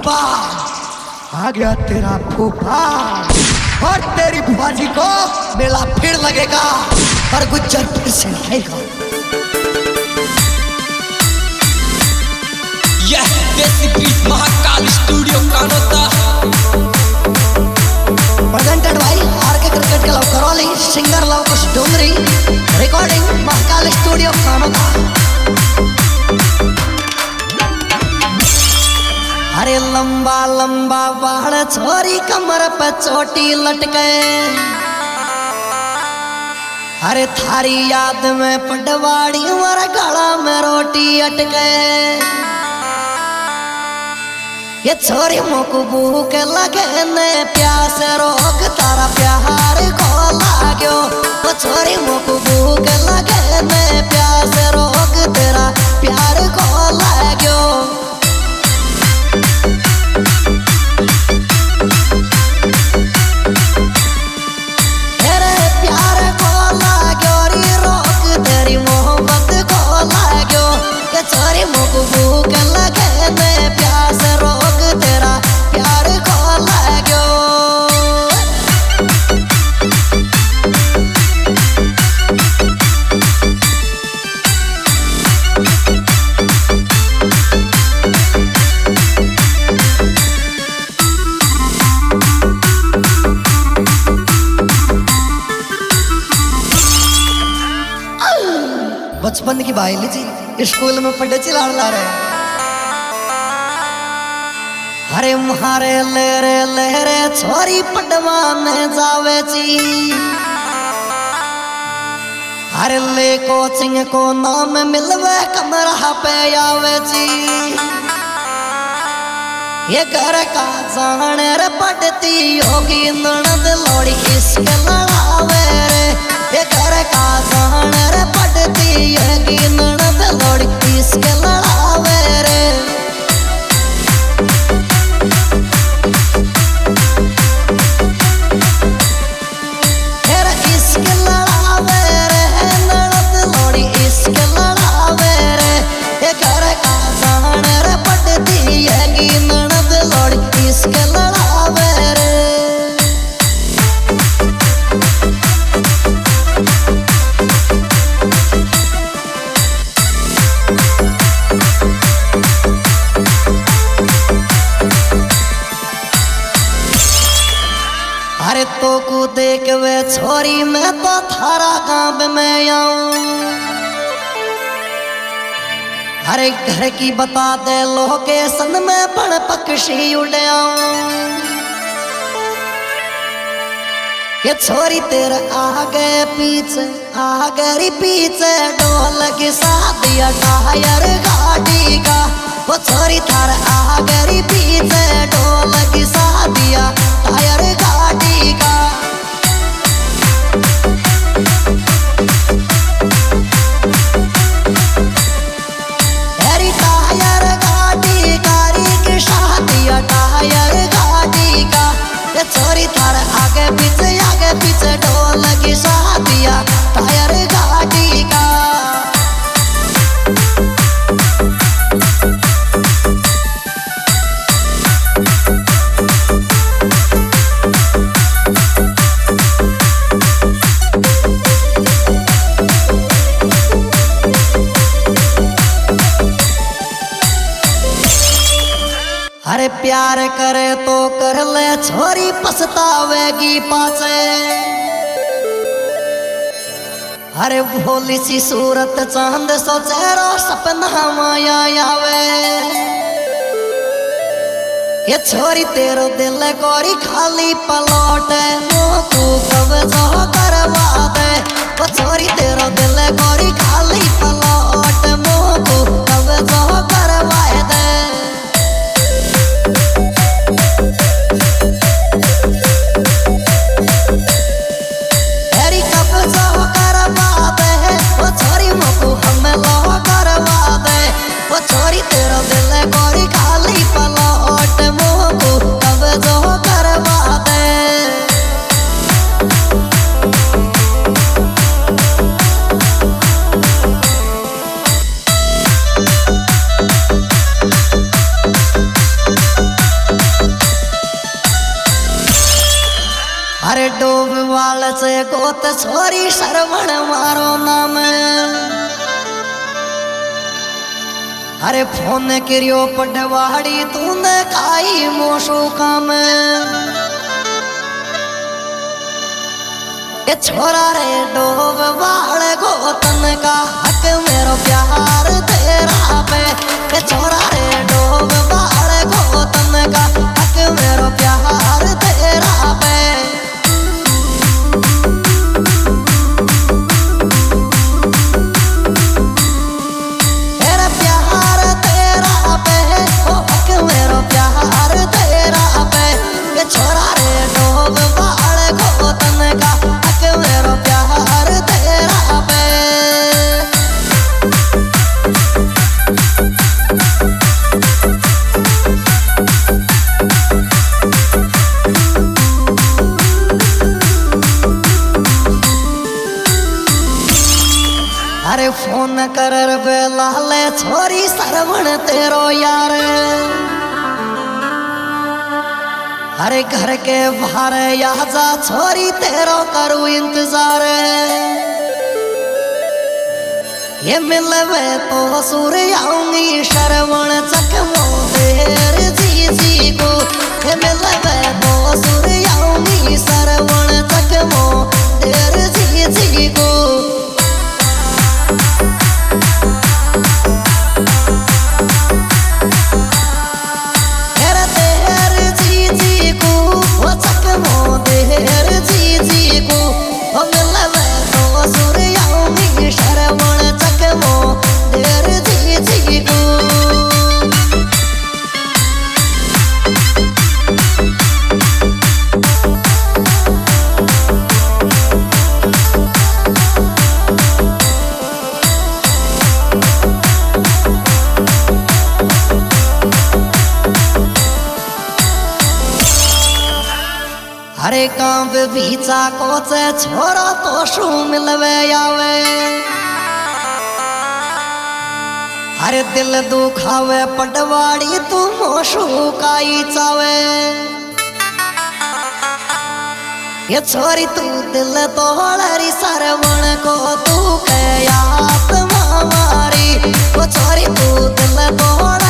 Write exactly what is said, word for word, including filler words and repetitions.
फूफा आ गया तेरा फूफा और तेरी फुफाजी को मेला फिर लगेगा और गुज्जर फिर से आएगा। यह Desi beat Mahakal studio Kanota presented by RK cricket club Karauli, singer Lavkush Dongri, recording Mahakal studio Kanota. अरे लंबा लंबा बाल छोरी कमर पे चोटी लटके, अरे थारी याद में पटवाड़ी और गला में रोटी अटके। ये छोरी मोको भूख लगे ने प्यास रोक तारा प्यार को लाग्यो। वो छोरी मोको भूख लगे ने प्यास रोक तेरा प्यार को लाग्यो। तेरे प्यार को लाग्यो री रोक तेरी मोहब्बत को लाग्यो। ये छोरी मोको भूख लगे ने प्यास रोक तेरा प्यार को लाग्यो। बचपन की बाइली जी स्कूल में पढ़े चिल्ला ला रहे। अरे मारे लेरे लेरे छोरी पढ़वाने जावे जी। अरे ले कोचिंग को नाम मिलवे कमरा पे आवे जी। ये घर का जाने रे पढ़ती होगी ननद लोड़ी इसके लड़ावे रे। ये घर का जाने रे पढ़ती होगी ननद लोड़ी इसके लड़ावे रे। अरे तो को देख वे छोरी मैं तो थारा गांव में आऊं। अरे घर की बता दे लोकेशन में बड़ पक्षी उड़े आऊं। ये छोरी तेरे आगे पीछे आगे पीछे ढोल की शादिया टायर गाड़ी का। वो छोरी थार आगे पीछे ढोल की शादिया टायर गाड़ी का। टायर गाड़ी गाड़ी की शादिया टायर गाड़ी का। ये छोरी थार आगे पीछे आगे पीछे ढोल की शादिया टायर गाड़ी का। अरे प्यार करे तो कर ले छोरी पछतावेगी पाछे। अरे भोली सी सूरत चांद सो चेहरा सपना माया आवे। ये छोरी तेरो दिल गोरी खाली पलौट तू कब जो करवा दे। वो छोरी तेरो दिल गोरी खाली पलौट तू कब जो करवा दे। छोरी तेरा दिल गोरी खाली पलौट मोको कब जो करवा दे। गोत छोरी सरवण मारो नाम। अरे फोन करियो पटवाड़ी तूने काई मोशो काम। ये छोरा रे डोब बाल गोतन का हक मेरो प्यार तेरा पे। ये छोरा रे डोब बाल गोतन का हक मेरो प्यार तेरा पे। मेरा प्यार तेरा पे ओ हक मेरो प्यार तेरा पे। ये छोरा रे डोब बाल गोतन का मेरो प्यार तेरा पे। अरे फोन कर बेला ले छोरी सरवण तेरो यार। अरे घर के बाहर आजा छोरी तेरो करू इंतजार। ये मिलवे तो सुर आऊंगी शरवण चकमो देर जी जी को। ये मिलवे तो सुर आऊंगी शरवण चकमो देर जी जी को। अरे कांब बीचा कोचे छोरा तो शू मिलवे आवे। अरे दिल दुखावे पटवाड़ी तू मोशू काई चावे। ये छोरी तू दिल तोड़री सरवण को तू के आत्मा मारी। वो छोरी तू दिल तोड़